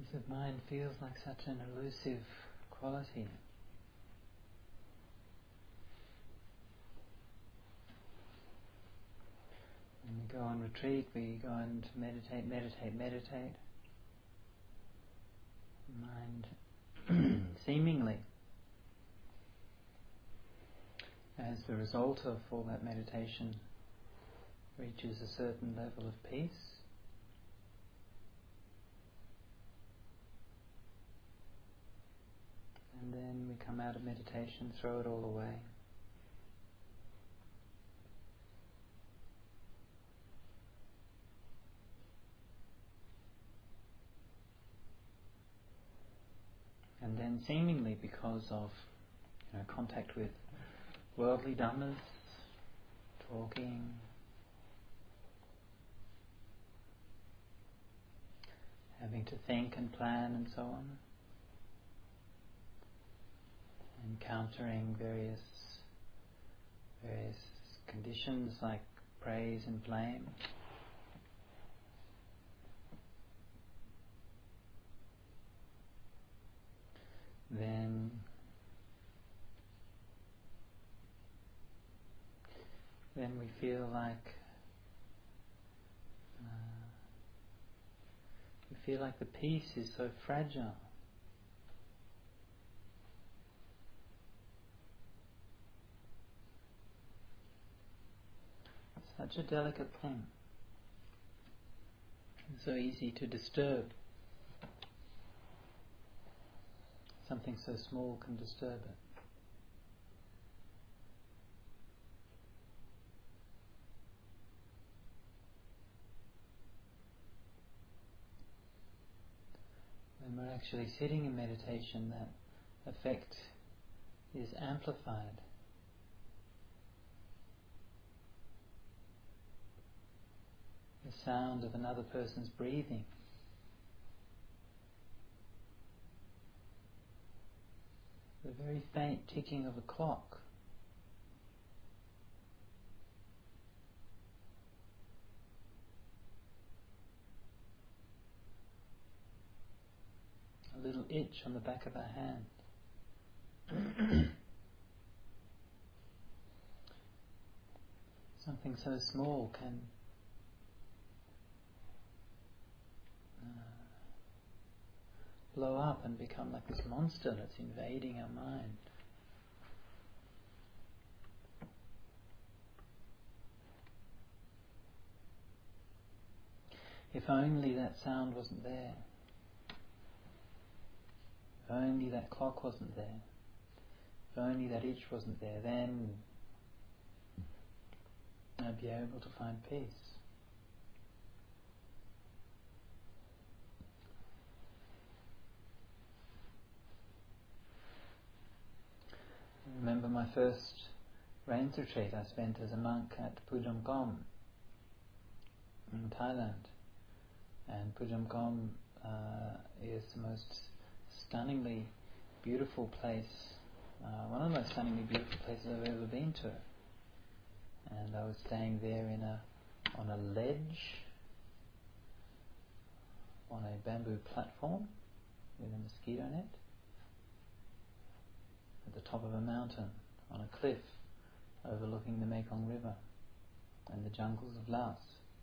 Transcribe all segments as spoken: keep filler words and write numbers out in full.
Peace of mind feels like such an elusive quality. When we go on retreat, we go on to meditate, meditate, meditate. Mind seemingly, as the result of all that meditation, reaches a certain level of peace. And then we come out of meditation, throw it all away. And then seemingly because of you know, contact with worldly dhammas, talking, having to think and plan and so on, encountering various various conditions like praise and blame, then then we feel like uh, we feel like the peace is so fragile. Such a delicate thing. It's so easy to disturb. Something so small can disturb it. When we're actually sitting in meditation, that effect is amplified. The sound of another person's breathing, the very faint ticking of a clock, a little itch on the back of our hand. Something so small can uh, blow up and become like this monster that's invading our mind. If only that sound wasn't there. If only that clock wasn't there. If only that itch wasn't there, then I'd be able to find peace. I remember my first rains retreat I spent as a monk at Pujam Kom in Thailand. And Pujam Kom uh, is the most stunningly beautiful place, uh, one of the most stunningly beautiful places I've ever been to. And I was staying there in a on a ledge, on a bamboo platform with a mosquito net, at the top of a mountain, on a cliff overlooking the Mekong River and the jungles of Laos.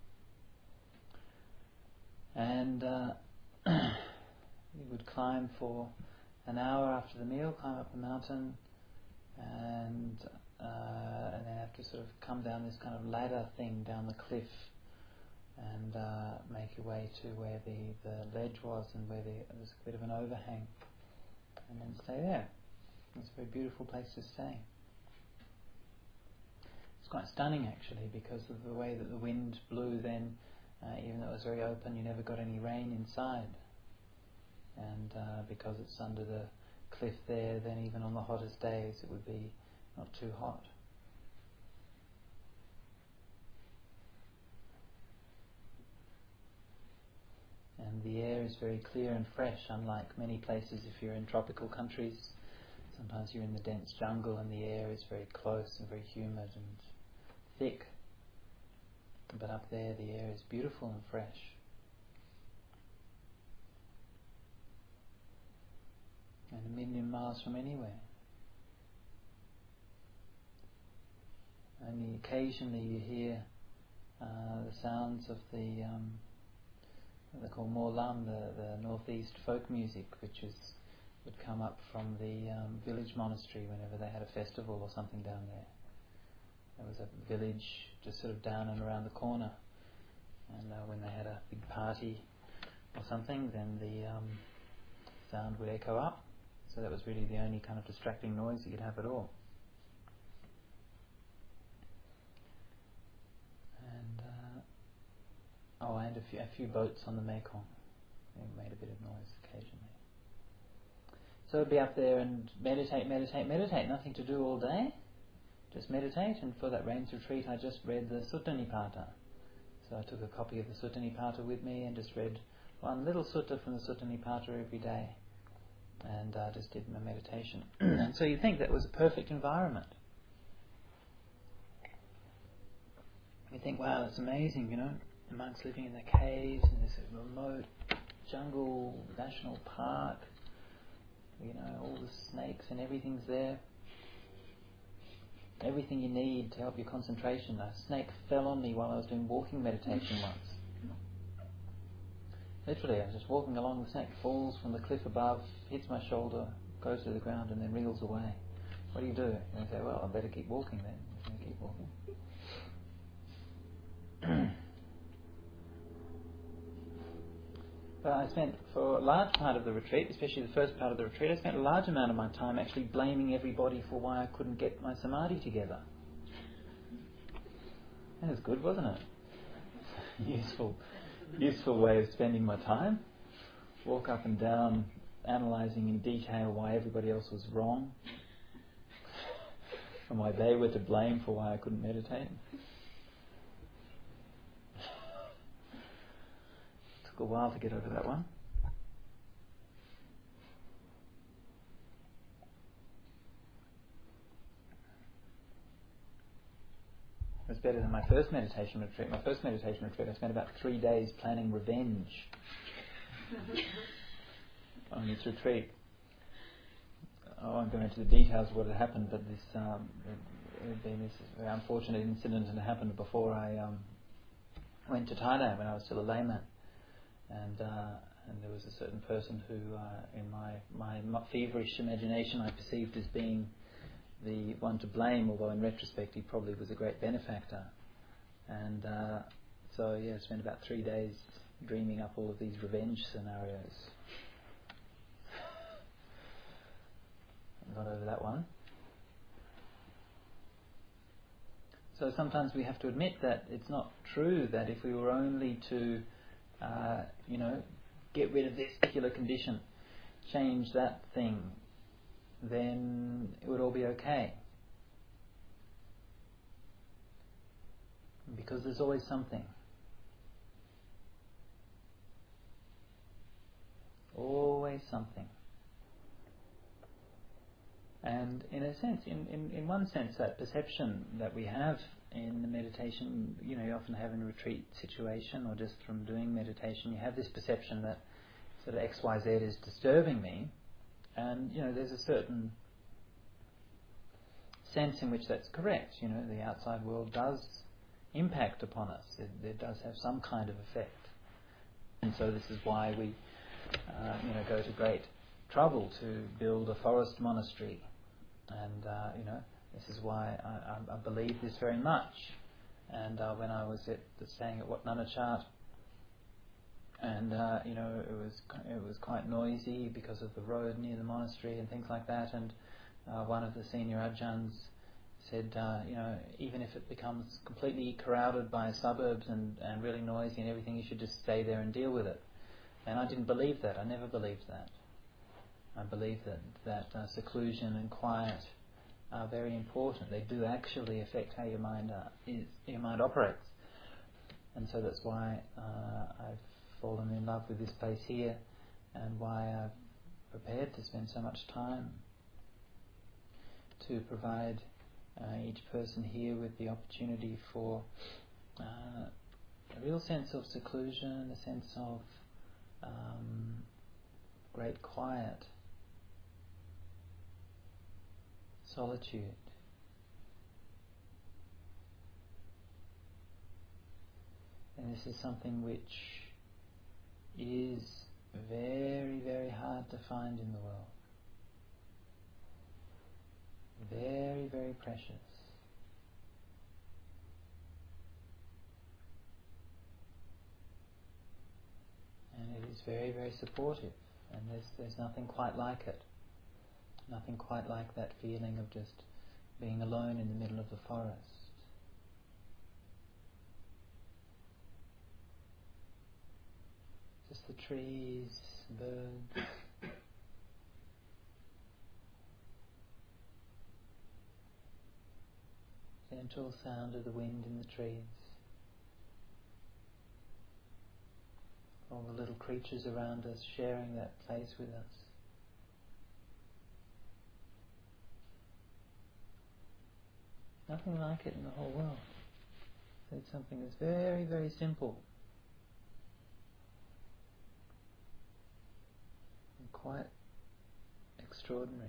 And uh, we would climb for an hour after the meal, climb up the mountain, and uh, and then have to sort of come down this kind of ladder thing down the cliff and uh, make your way to where the, the ledge was and where the, there was a bit of an overhang, and then stay there. It's a very beautiful place to stay. It's quite stunning actually because of the way that the wind blew then. Uh, even though it was very open, you never got any rain inside. And uh, because it's under the cliff there, then even on the hottest days it would be not too hot. And the air is very clear and fresh, unlike many places if you're in tropical countries. Sometimes you're in the dense jungle and the air is very close and very humid and thick. But up there the air is beautiful and fresh. and a million miles from anywhere. Only occasionally you hear uh, the sounds of the um, what they call Morlam, the, the northeast folk music, which is would come up from the um, village monastery whenever they had a festival or something down there. There was a village just sort of down and around the corner, and uh, when they had a big party or something, then the um, sound would echo up. So that was really the only kind of distracting noise you could have at all. And uh, oh, and a few, a few boats on the Mekong. They made a bit of noise occasionally. So I'd be up there and meditate, meditate, meditate. Nothing to do all day. Just meditate. And for that rains retreat, I just read the Sutta Nipata. So I took a copy of the Sutta Nipata with me and just read one little sutta from the Sutta Nipata every day. And uh, just did my meditation. And so you think that was a perfect environment. You think, wow, that's amazing, you know. The monks living in the caves in this remote jungle national park. You know, all the snakes and everything's there. Everything you need to help your concentration. A snake fell on me while I was doing walking meditation once. Literally, I was just walking along, the snake falls from the cliff above, hits my shoulder, goes to the ground and then wriggles away. What do you do? And I say, well, I better keep walking then. I'm going to keep walking. But I spent, for a large part of the retreat, especially the first part of the retreat, I spent a large amount of my time actually blaming everybody for why I couldn't get my samadhi together. That was good, wasn't it? useful, useful way of spending my time. Walk up and down, analysing in detail why everybody else was wrong, and why they were to blame for why I couldn't meditate. Took a while to get over that one. It was better than my first meditation retreat. My first meditation retreat, I spent about three days planning revenge on this retreat. I won't go into the details of what had happened, but this um, it had been this very unfortunate incident, and it happened before I um, went to Thailand when I was still a layman. And uh, and there was a certain person who, uh, in my, my feverish imagination, I perceived as being the one to blame, although in retrospect he probably was a great benefactor. And uh, so, yeah, I spent about three days dreaming up all of these revenge scenarios. I got over that one. So sometimes we have to admit that it's not true that if we were only to Uh, you know, get rid of this particular condition, change that thing, then it would all be okay. Because there's always something. Always something. And in a sense, in, in, in one sense, that perception that we have in the meditation, you know, you often have in a retreat situation or just from doing meditation, you have this perception that sort of X Y Z is disturbing me, and, you know, there's a certain sense in which that's correct. You know, the outside world does impact upon us. It, it does have some kind of effect. And so this is why we, uh, you know, go to great trouble to build a forest monastery. And, uh, you know, this is why I, I, I believe this very much. And uh, when I was at the, staying at Wat Nanachat, and uh, you know, it was it was quite noisy because of the road near the monastery and things like that. And uh, one of the senior adjuns said, uh, you know, even if it becomes completely crowded by suburbs and, and really noisy and everything, you should just stay there and deal with it. And I didn't believe that. I never believed that. I believe that that uh, seclusion and quiet are very important. They do actually affect how your mind uh, is, your mind operates, and so that's why uh, I've fallen in love with this place here, and why I've prepared to spend so much time to provide uh, each person here with the opportunity for uh, a real sense of seclusion, a sense of um, great quiet. solitude. And this is something which is very, very hard to find in the world. Very, very precious. And it is very, very supportive. And there's, there's nothing quite like it. Nothing quite like that feeling of just being alone in the middle of the forest. Just the trees, birds. Gentle sound of the wind in the trees. All the little creatures around us sharing that place with us. Nothing like it in the whole world. It's something that's very, very simple. And quite extraordinary.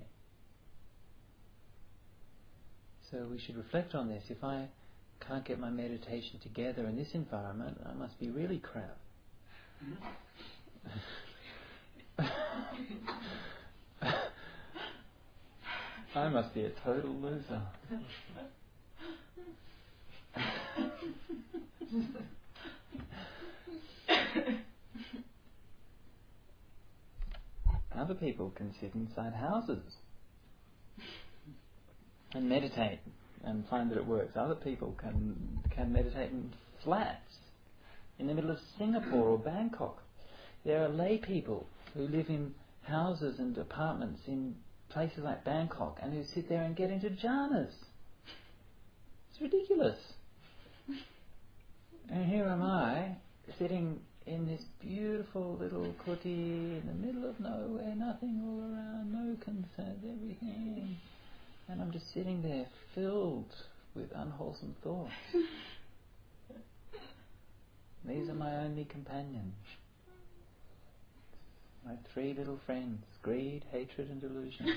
So we should reflect on this. If I can't get my meditation together in this environment, I must be really crap. I must be a total loser. Other people can sit inside houses and meditate and find that it works. Other people can can meditate in flats in the middle of Singapore or Bangkok. There are lay people who live in houses and apartments in places like Bangkok and who sit there and get into jhanas. It's ridiculous. And here am I, sitting in this beautiful little kuti in the middle of nowhere, nothing all around, no concerns, everything. And I'm just sitting there filled with unwholesome thoughts. These are my only companions. My three little friends, greed, hatred and delusion.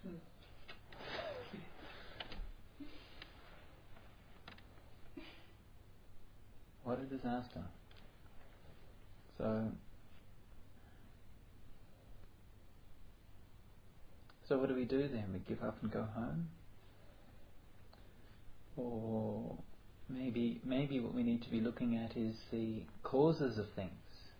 What a disaster. So, so what do we do then? We give up and go home? Or maybe maybe what we need to be looking at is the causes of things.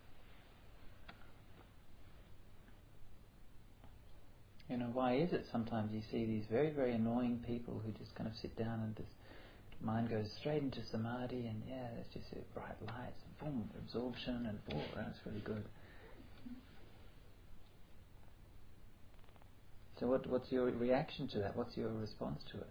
You know, why is it sometimes you see these very, very annoying people who just kind of sit down and this mind goes straight into samadhi and yeah, it's just bright lights and boom, absorption and boom, that's really good. So what what's your reaction to that? What's your response to it?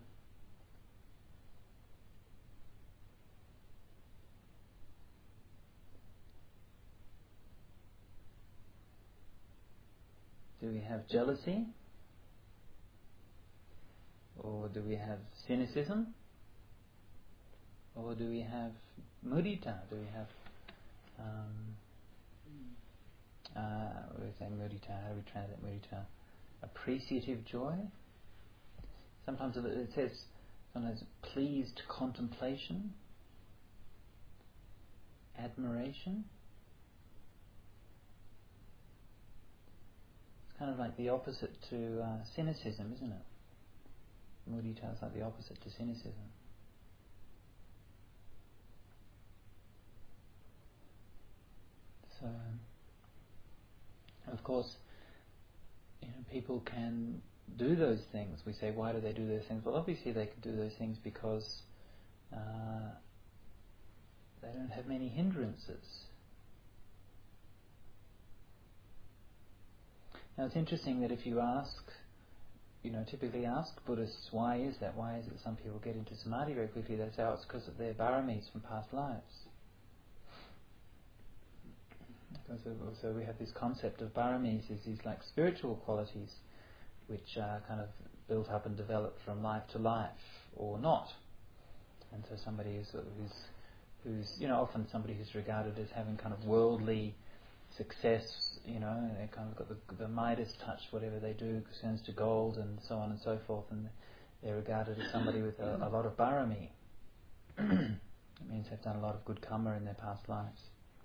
Do we have jealousy? Or do we have cynicism? Or do we have mudita? Do we have um, uh, what do we say mudita? How do we translate mudita? Appreciative joy? Sometimes it says sometimes pleased contemplation, admiration. It's kind of like the opposite to uh, cynicism, isn't it? Mudita is like the opposite to cynicism. So, of course, you know, people can do those things. We say, why do they do those things? Well, obviously they can do those things because uh, they don't have many hindrances. Now, it's interesting that if you ask, you know, typically ask Buddhists, why is that? Why is it that some people get into samadhi very quickly? They say, oh, it's because of their paramis from past lives. So, so we have this concept of paramis as these like spiritual qualities which are kind of built up and developed from life to life, or not. And so somebody who's, who's, who's you know, often somebody who's regarded as having kind of worldly success, you know, they kind of got the, the Midas touch, whatever they do turns to gold and so on and so forth, and they're regarded as somebody with a, a lot of barami. It means they've done a lot of good karma in their past lives.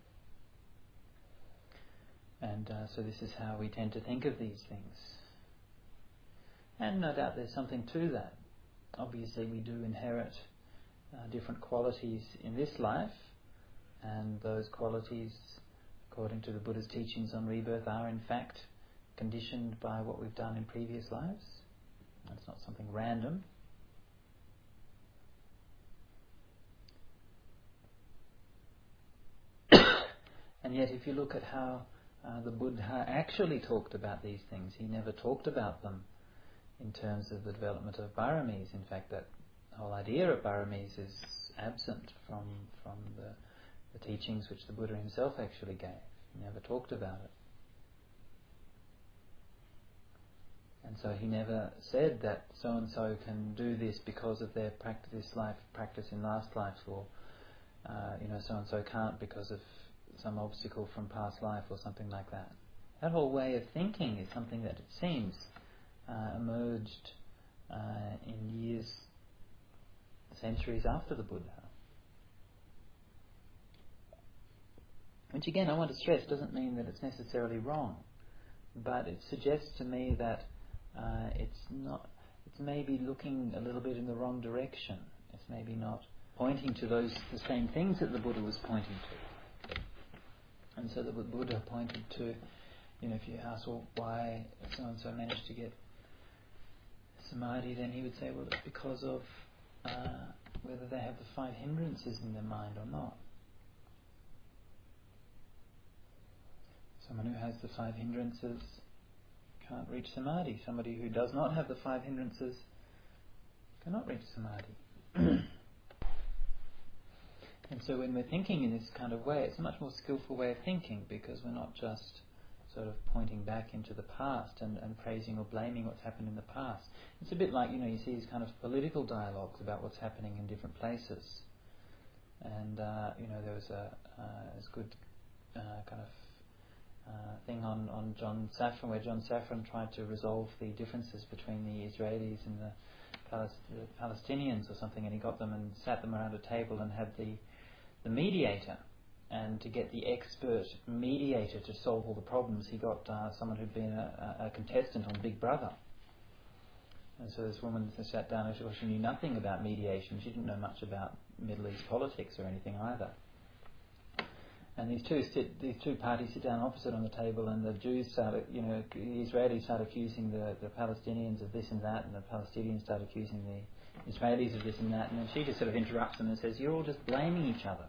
And uh, so this is how we tend to think of these things. And no doubt there's something to that. Obviously we do inherit uh, different qualities in this life, and those qualities, according to the Buddha's teachings on rebirth, are in fact conditioned by what we've done in previous lives. That's not something random. And yet if you look at how uh, the Buddha actually talked about these things, he never talked about them in terms of the development of baramis. In fact, that whole idea of baramis is absent from from the, the teachings which the Buddha himself actually gave. He never talked about it. And so he never said that so-and-so can do this because of their practice, this life, practice in last life, or uh, you know, so-and-so can't because of some obstacle from past life or something like that. That whole way of thinking is something that it seems uh, emerged uh, in years, centuries after the Buddha. Which again, I want to stress, doesn't mean that it's necessarily wrong, but it suggests to me that uh, it's not, it's maybe looking a little bit in the wrong direction. It's maybe not pointing to those the same things that the Buddha was pointing to. And so the Buddha pointed to, you know, if you ask, well, why so-and-so managed to get samadhi, then he would say, well, it's because of uh, whether they have the five hindrances in their mind or not. Someone who has the five hindrances can't reach samadhi. Somebody who does not have the five hindrances cannot reach samadhi. And so when we're thinking in this kind of way, it's a much more skillful way of thinking, because we're not just sort of pointing back into the past and, and praising or blaming what's happened in the past. It's a bit like, you know, you see these kind of political dialogues about what's happening in different places. And, uh, you know, there was a uh, this good uh, kind of uh, thing on, on John Safran, where John Safran tried to resolve the differences between the Israelis and the, Palest- the Palestinians or something, and he got them and sat them around a table and had the the mediator, and to get the expert mediator to solve all the problems, he got uh, someone who'd been a, a contestant on Big Brother. And so this woman sat down and she, well, she knew nothing about mediation. She didn't know much about Middle East politics or anything either. And these two sit, these two parties sit down opposite on the table, and the Jews start, you know, the Israelis start accusing the, the Palestinians of this and that, and the Palestinians start accusing the Israelis of this and that, and then she just sort of interrupts them and says, "You're all just blaming each other."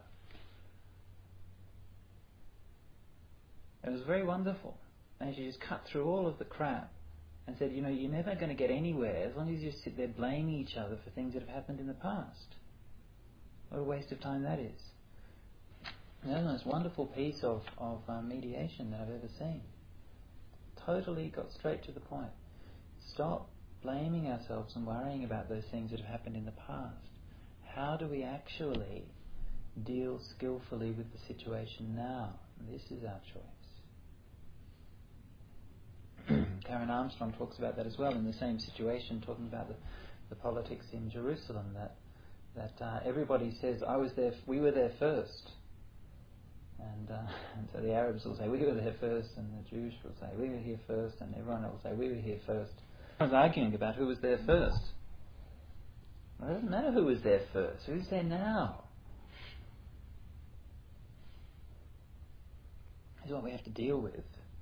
It was very wonderful. And she just cut through all of the crap and said, you know, you're never going to get anywhere as long as you sit there blaming each other for things that have happened in the past. What a waste of time that is. And that was the most wonderful piece of, of um, mediation that I've ever seen. Totally got straight to the point. Stop blaming ourselves and worrying about those things that have happened in the past. How do we actually deal skillfully with the situation now? This is our choice. Karen Armstrong talks about that as well in the same situation, talking about the, the politics in Jerusalem, that that uh, everybody says, I was there, we were there first. And, uh, and so the Arabs will say, we were there first, and the Jews will say, we were here first, and everyone else will say, we were here first. Everyone's arguing about who was there first. Well, it doesn't matter who was there first. Who's there now? This is what we have to deal with.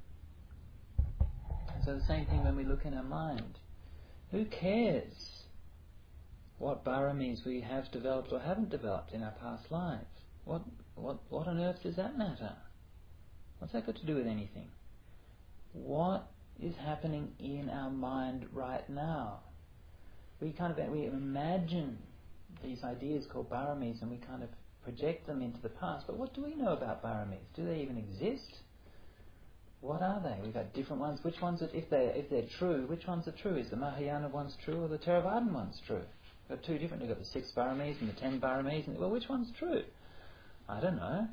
So the same thing when we look in our mind. Who cares what baramis we have developed or haven't developed in our past lives? What what what on earth does that matter? What's that got to do with anything? What is happening in our mind right now? We kind of we imagine these ideas called baramis, and we kind of project them into the past. But what do we know about baramis? Do they even exist? What are they? We've got different ones. Which ones, are, if they if they're true, which ones are true? Is the Mahayana ones true or the Theravadan ones true? We've got two different. We've got the six baramis and the ten baramis. And, well, which one's true? I don't know.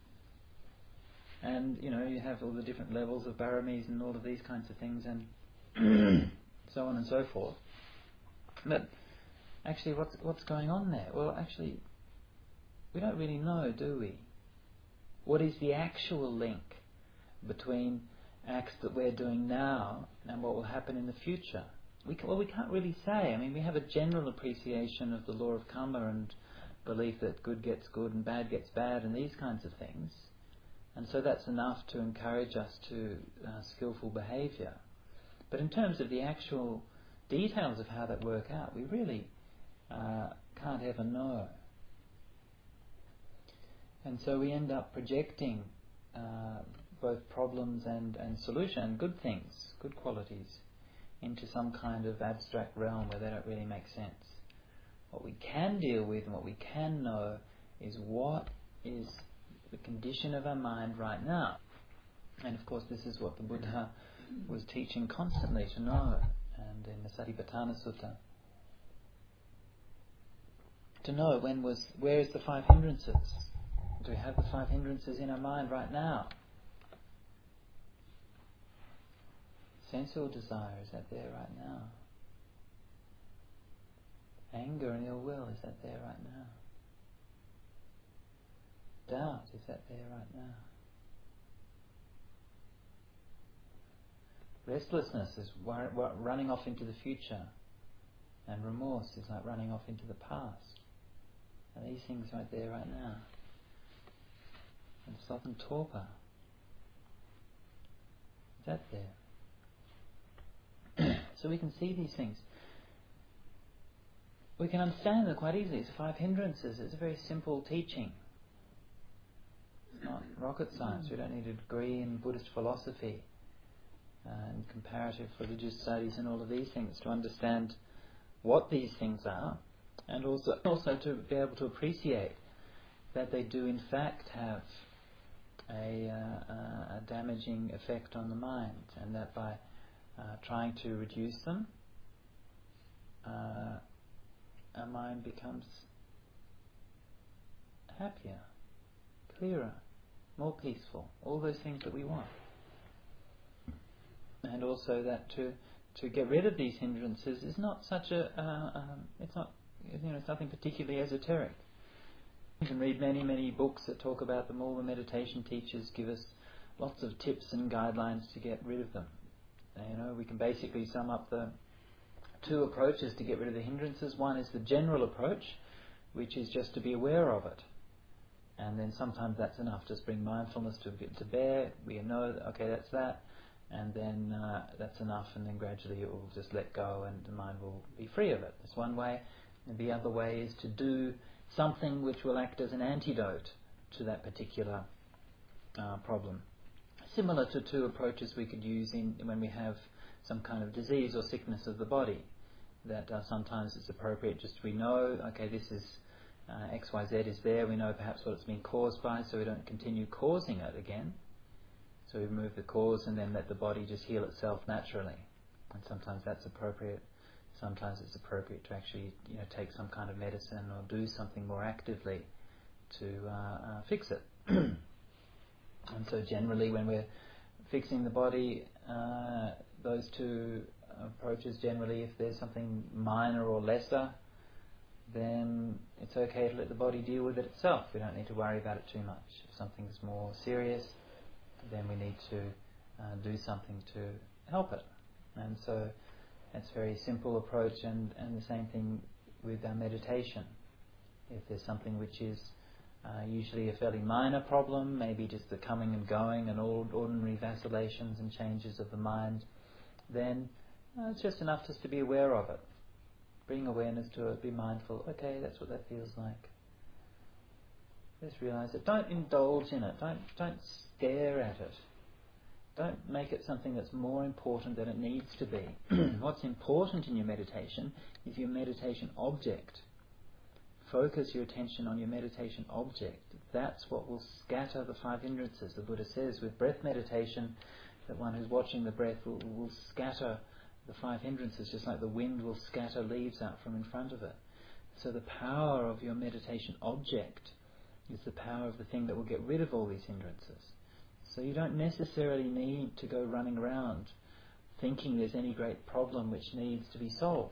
And you know, you have all the different levels of baramis and all of these kinds of things, and so on and so forth. But actually, what's what's going on there? Well, actually, we don't really know, do we? What is the actual link between acts that we're doing now and what will happen in the future? We can, well, we can't really say. I mean, we have a general appreciation of the law of karma and belief that good gets good and bad gets bad and these kinds of things. And so that's enough to encourage us to uh, skillful behaviour. But in terms of the actual details of how that work out, we really uh, can't ever know. And so we end up projecting uh, both problems and, and solution, and good things, good qualities, into some kind of abstract realm where they don't really make sense. What we can deal with and what we can know is what is the condition of our mind right now. And of course this is what the Buddha was teaching constantly to know, and in the Satipatthana Sutta. To know when was, where is the five hindrances? Do we have the five hindrances in our mind right now? Sensual desire, is that there right now? Anger and ill will, is that there right now? Doubt, is that there right now? Restlessness is wor- wor- running off into the future, and remorse is like running off into the past. Are these things right there right now? And sloth and torpor, is that there? So we can see these things. We can understand them quite easily. It's five hindrances. It's a very simple teaching. It's not rocket science. We don't need a degree in Buddhist philosophy uh, and comparative religious studies and all of these things to understand what these things are, and also also to be able to appreciate that they do in fact have a, uh, a damaging effect on the mind, and that by uh, trying to reduce them, uh, our mind becomes happier, clearer, more peaceful, all those things that we want. And also that to to get rid of these hindrances is not such a uh, um, it's not you know it's nothing particularly esoteric. You can read many many books that talk about them. All the meditation teachers give us lots of tips and guidelines to get rid of them. You know, we can basically sum up the two approaches to get rid of the hindrances. One is the general approach, which is just to be aware of it. And then sometimes that's enough. Just bring mindfulness to to bear. We know, that, okay, that's that. And then uh, that's enough. And then gradually it will just let go and the mind will be free of it. That's one way. And the other way is to do something which will act as an antidote to that particular uh, problem. Similar to two approaches we could use in when we have some kind of disease or sickness of the body. That uh, sometimes it's appropriate just we know, okay, this is uh, X Y Z is there, we know perhaps what it's been caused by, so we don't continue causing it again. So we remove the cause and then let the body just heal itself naturally. And sometimes that's appropriate. Sometimes it's appropriate to actually you know take some kind of medicine or do something more actively to uh, uh, fix it. And so generally when we're fixing the body, uh, those two approaches generally, if there's something minor or lesser, then it's okay to let the body deal with it itself. We don't need to worry about it too much. If something's more serious, then we need to uh, do something to help it. And so it's a very simple approach, and, and the same thing with our meditation. If there's something which is uh, usually a fairly minor problem, maybe just the coming and going and all ordinary vacillations and changes of the mind, then uh, it's just enough just to be aware of it. Bring awareness to it, be mindful, okay, that's what that feels like. Just realise it. Don't indulge in it. Don't don't stare at it. Don't make it something that's more important than it needs to be. What's important in your meditation is your meditation object. Focus your attention on your meditation object. That's what will scatter the five hindrances. The Buddha says with breath meditation that one who's watching the breath will, will scatter the five hindrances, just like the wind will scatter leaves out from in front of it. So the power of your meditation object is the power of the thing that will get rid of all these hindrances. So you don't necessarily need to go running around thinking there's any great problem which needs to be solved.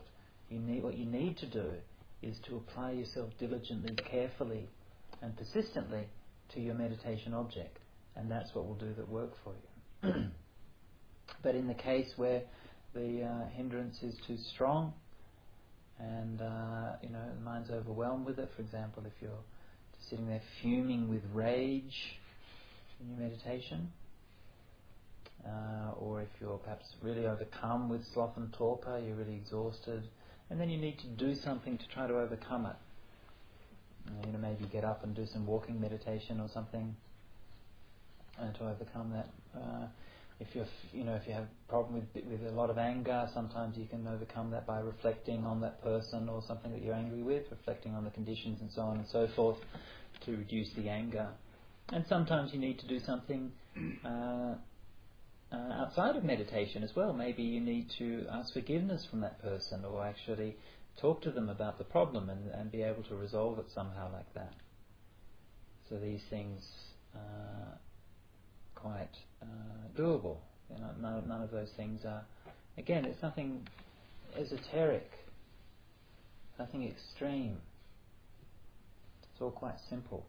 You need what you need to do is to apply yourself diligently, carefully, and persistently to your meditation object, and that's what will do the work for you. But in the case where the uh, hindrance is too strong, and uh, you know the mind's overwhelmed with it, for example, if you're just sitting there fuming with rage in your meditation, uh, or if you're perhaps really overcome with sloth and torpor, you're really exhausted, and then you need to do something to try to overcome it. You know, maybe get up and do some walking meditation or something, and to overcome that. Uh, if you're, you know, if you have a problem with with a lot of anger, sometimes you can overcome that by reflecting on that person or something that you're angry with, reflecting on the conditions and so on and so forth, to reduce the anger. And sometimes you need to do something uh, uh, outside of meditation as well. Maybe you need to ask forgiveness from that person, or actually talk to them about the problem and, and be able to resolve it somehow like that. So these things are quite uh, doable. You know, none, none of those things are, again, it's nothing esoteric, nothing extreme. It's all quite simple.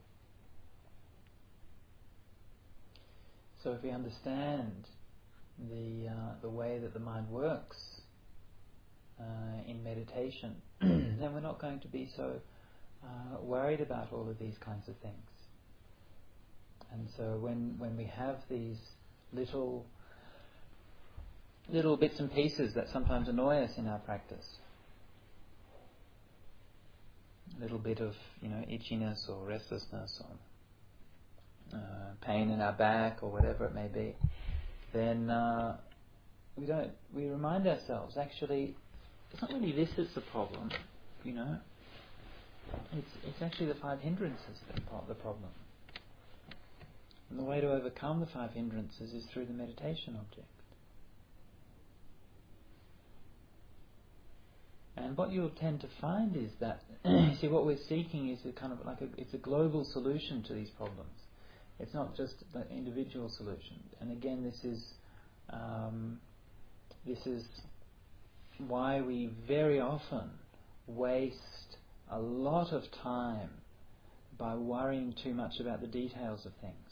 So if we understand the uh, the way that the mind works uh, in meditation, then we're not going to be so uh, worried about all of these kinds of things. And so when when we have these little little bits and pieces that sometimes annoy us in our practice, a little bit of, you know, itchiness or restlessness or Uh, pain in our back or whatever it may be, then uh, we don't. We remind ourselves, actually, it's not really this that's the problem. You know, it's it's actually the five hindrances that are the problem. And the way to overcome the five hindrances is through the meditation object. And what you'll tend to find is that, you see, what we're seeking is a kind of like a, it's a global solution to these problems. It's not just the individual solution. And again, this is um, this is why we very often waste a lot of time by worrying too much about the details of things.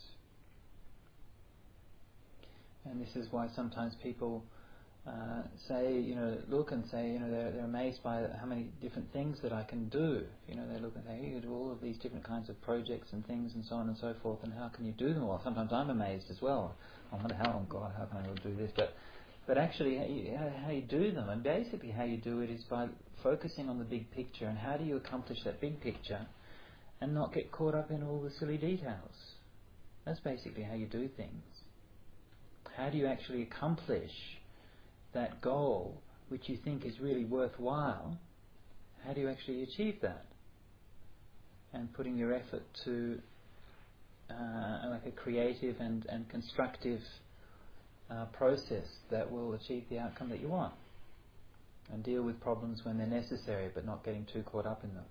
And this is why sometimes people uh, say, you know, look and say, you know, they're, they're amazed by how many different things that I can do. You know, they look and say, hey, you do all of these different kinds of projects and things and so on and so forth, and how can you do them all? Sometimes I'm amazed as well. I wonder how, oh God, how can I do this? But but actually, how you, how, how you do them, and basically how you do it is by focusing on the big picture, and how do you accomplish that big picture and not get caught up in all the silly details. That's basically how you do things. How do you actually accomplish that goal which you think is really worthwhile? How do you actually achieve that? And putting your effort to uh, like a creative and, and constructive uh, process that will achieve the outcome that you want, and deal with problems when they're necessary, but not getting too caught up in them.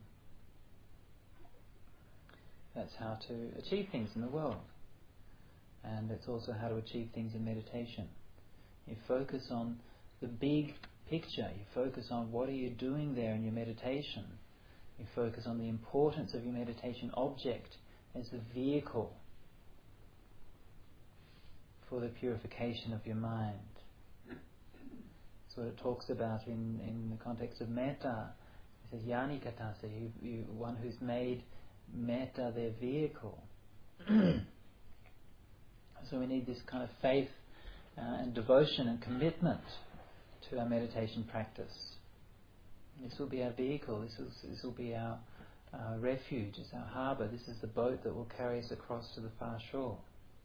That's how to achieve things in the world. And it's also how to achieve things in meditation. You focus on the big picture. You focus on what are you doing there in your meditation. You focus on the importance of your meditation object as the vehicle for the purification of your mind. That's what it talks about in, in the context of metta. It says, yani katasa, you, you, one who's made metta their vehicle. So we need this kind of faith uh, and devotion and commitment to our meditation practice. This will be our vehicle. This is this will be our uh, refuge. It's our harbour. This is the boat that will carry us across to the far shore.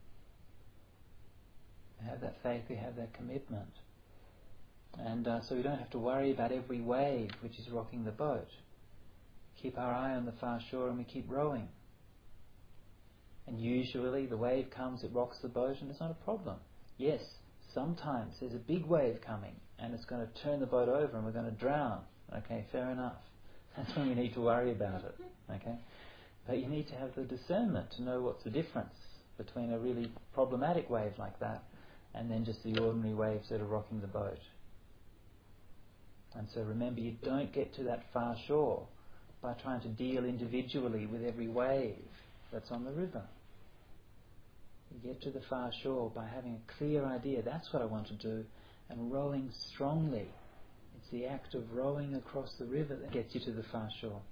We have that faith. We have that commitment, and uh, so we don't have to worry about every wave which is rocking the boat. Keep our eye on the far shore, and we keep rowing. And usually the wave comes, it rocks the boat, and it's not a problem. Yes, sometimes there's a big wave coming, and it's going to turn the boat over, and we're going to drown. Okay, fair enough. That's when we need to worry about it. Okay, but you need to have the discernment to know what's the difference between a really problematic wave like that, and then just the ordinary waves that are rocking the boat. And so remember, you don't get to that far shore by trying to deal individually with every wave that's on the river. You get to the far shore by having a clear idea, that's what I want to do, and rowing strongly. It's the act of rowing across the river that gets you to the far shore.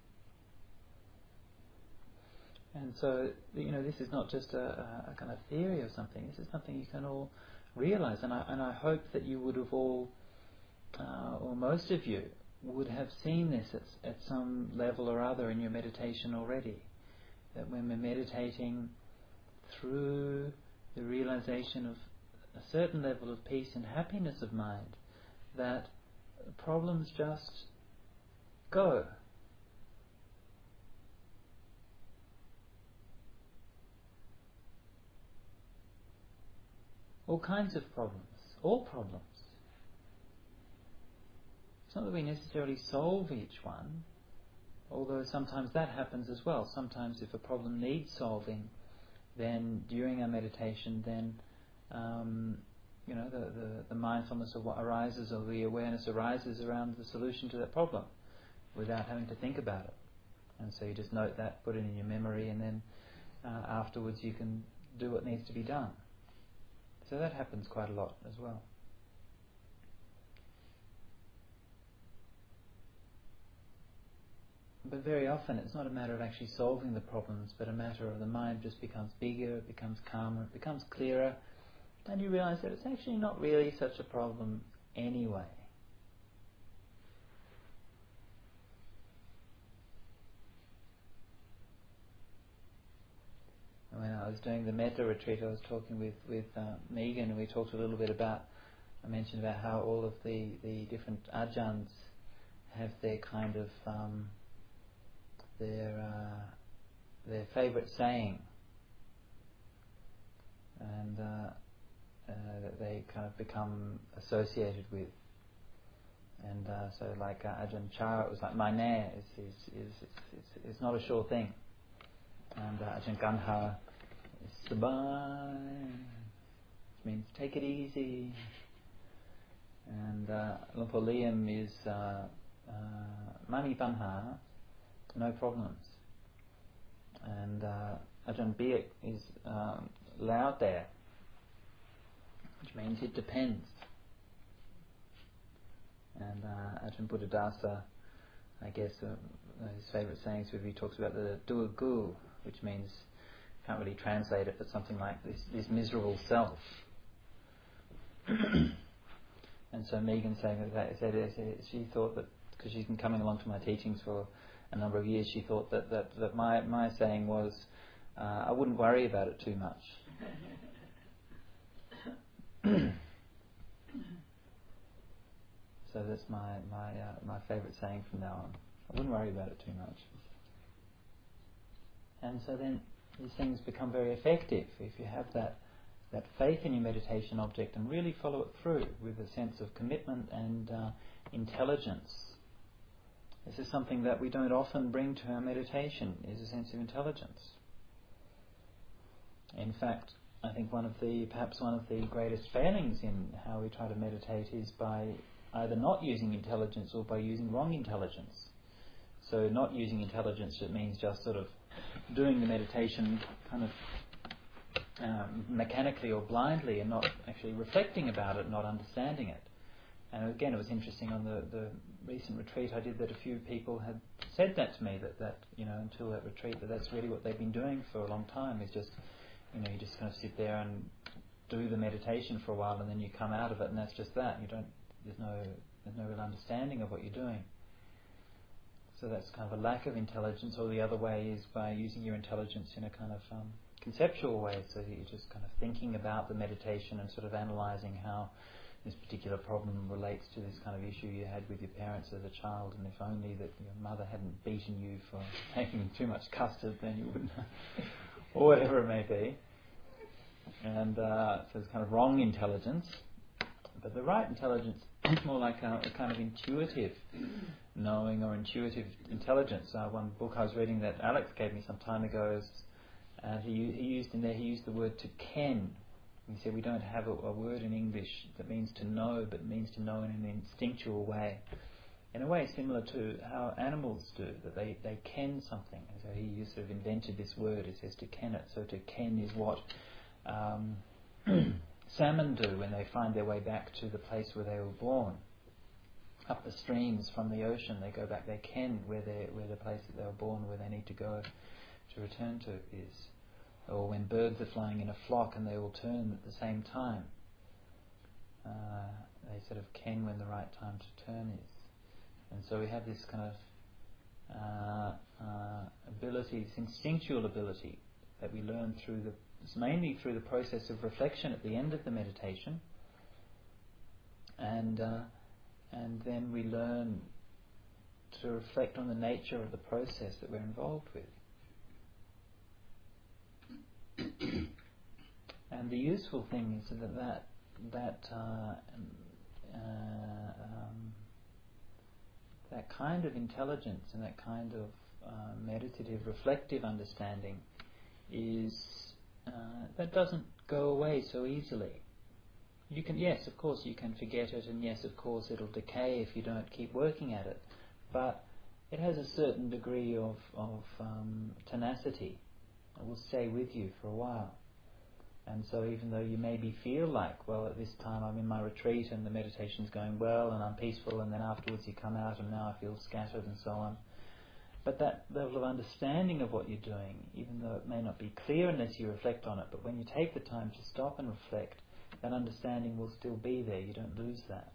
And so, you know, this is not just a, a kind of theory or something. This is something you can all realize. And I, and I hope that you would have all, uh, or most of you, would have seen this at, at some level or other in your meditation already. That when we're meditating through the realization of a certain level of peace and happiness of mind, that problems just go. All kinds of problems, all problems. It's not that we necessarily solve each one, although sometimes that happens as well. Sometimes if a problem needs solving, then during our meditation, then um, you know the, the, the mindfulness of what arises, or the awareness arises around the solution to that problem, without having to think about it. And so you just note that, put it in your memory, and then uh, afterwards you can do what needs to be done. So that happens quite a lot as well. But very often it's not a matter of actually solving the problems, but a matter of the mind just becomes bigger, it becomes calmer, it becomes clearer, and you realize that it's actually not really such a problem anyway. When I was doing the metta retreat, I was talking with, with uh, Megan, and we talked a little bit about, I mentioned about how all of the, the different ajahns have their kind of, um, their uh, their favourite saying, and uh, uh, that they kind of become associated with. And uh, so like uh, Ajahn Chah, it was like, my name is, is, is, is, is, is not a sure thing. And uh, Ajahn Ganha is sabai, which means take it easy. And uh, Lumpur Liam is uh, uh, mani panha, no problems. And uh, Ajahn Biak is um, loud there, which means it depends. And uh, Ajahn Buddhadasa, I guess uh, his favourite sayings would be, talks about the duagu, which means, can't really translate it, but something like this, this miserable self. And so Megan saying that, said, she thought that, because she's been coming along to my teachings for a number of years, she thought that, that, that my, my saying was, uh, I wouldn't worry about it too much. So that's my my uh, my favourite saying from now on. I wouldn't worry about it too much. And so then these things become very effective if you have that that faith in your meditation object and really follow it through with a sense of commitment and uh, intelligence. This is something that we don't often bring to our meditation, is a sense of intelligence. In fact, I think one of the perhaps one of the greatest failings in how we try to meditate is by either not using intelligence or by using wrong intelligence. So not using intelligence, it means just sort of doing the meditation kind of um, mechanically or blindly and not actually reflecting about it, not understanding it. And again, it was interesting on the, the recent retreat I did that a few people had said that to me, that, that you know, until that retreat, that that's really what they've been doing for a long time, is just, you know, you just kind of sit there and do the meditation for a while and then you come out of it and that's just that. You don't There's no there's no real understanding of what you're doing. So that's kind of a lack of intelligence, or the other way is by using your intelligence in a kind of um, conceptual way, so that you're just kind of thinking about the meditation and sort of analysing how this particular problem relates to this kind of issue you had with your parents as a child, and if only that your mother hadn't beaten you for taking too much custard, then you wouldn't, or whatever it may be. And uh, so it's kind of wrong intelligence. But the right intelligence is more like a, a kind of intuitive knowing or intuitive intelligence. Uh, one book I was reading that Alex gave me some time ago, is, uh, he, he used in there, he used the word to ken, We said we don't have a, a word in English that means to know, but means to know in an instinctual way. In a way similar to how animals do, that they, they ken something. So he sort of invented this word, it says to ken it. So to ken is what um, salmon do when they find their way back to the place where they were born. Up the streams from the ocean, they go back, they ken where, where the place that they were born, where they need to go to return to is. Or when birds are flying in a flock and they all turn at the same time, uh, they sort of ken when the right time to turn is. And so we have this kind of uh, uh, ability, this instinctual ability that we learn through the, it's mainly through the process of reflection at the end of the meditation, and uh, and then we learn to reflect on the nature of the process that we're involved with. And the useful thing is that that, that uh, uh, um, that kind of intelligence and that kind of uh, meditative, reflective understanding is uh, that doesn't go away so easily. You can, yes, of course, you can forget it, and yes, of course, it'll decay if you don't keep working at it. But it has a certain degree of of um, tenacity. It will stay with you for a while. And so even though you maybe feel like, well, at this time I'm in my retreat and the meditation's going well and I'm peaceful, and then afterwards you come out and now I feel scattered and so on. But that level of understanding of what you're doing, even though it may not be clear unless you reflect on it, but when you take the time to stop and reflect, that understanding will still be there. You don't lose that.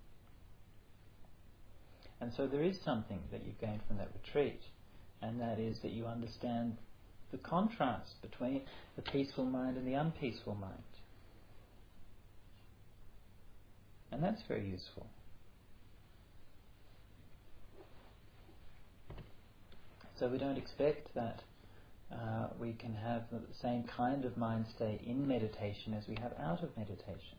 And so there is something that you've gained from that retreat, and that is that you understand the contrast between the peaceful mind and the unpeaceful mind. And that's very useful. So we don't expect that uh, we can have the same kind of mind state in meditation as we have out of meditation.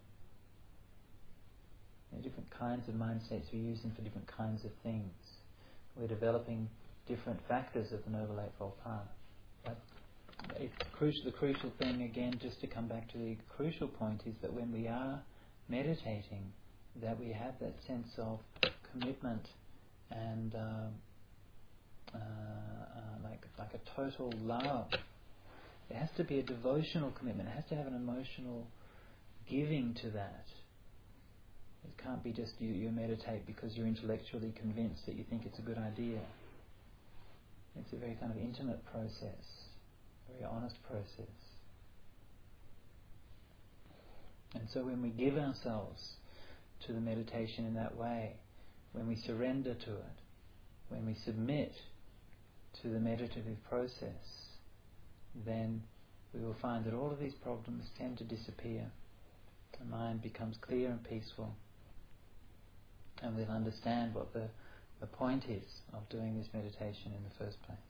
There are different kinds of mind states we use them for different kinds of things. We're developing different factors of the Noble Eightfold Path. But it's crucial, the crucial thing, again, just to come back to the crucial point, is that when we are meditating, that we have that sense of commitment and uh, uh, uh, like like a total love. It has to be a devotional commitment. It has to have an emotional giving to that. It can't be just you, you meditate because you're intellectually convinced that you think it's a good idea. It's a very kind of intimate process, very honest process. And so when we give ourselves to the meditation in that way, when we surrender to it, when we submit to the meditative process, then we will find that all of these problems tend to disappear. The mind becomes clear and peaceful, and we'll understand what the, the point is of doing this meditation in the first place.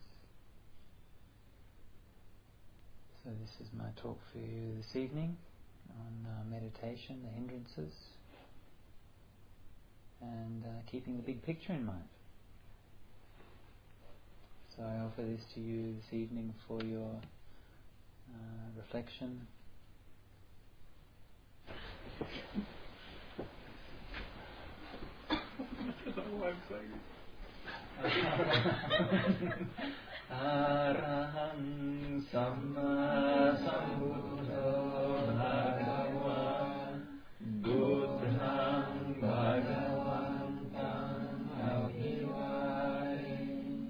So this is my talk for you this evening on uh, meditation, the hindrances, and uh, keeping the big picture in mind. So I offer this to you this evening for your uh, reflection. Arahant Samma Sambuddho Bhagava Buddham Bhagavantam Abhivare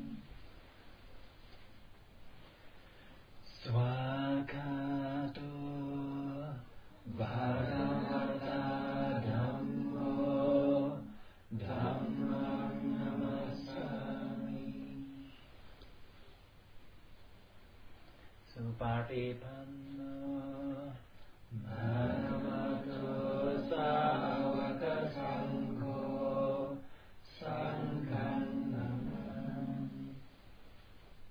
Swakato Bhagavata Dhammo Dhammam Namasami Supatipanno